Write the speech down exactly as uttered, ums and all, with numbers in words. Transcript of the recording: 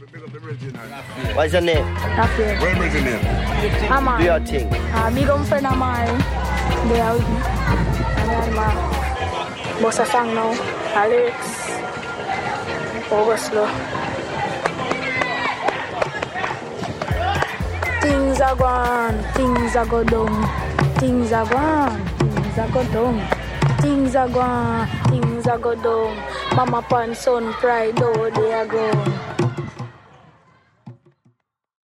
What's your name? Raphael. Where is your name? Mama. Do your thing. Uh, big up friend of mine. They are with me. And then my boss a song now. Alex. Over slow. Things are gone. Things are go down. Things are gone. Things are go down. Things are gone. Things are go down. Mama pan son pride, oh they are gone.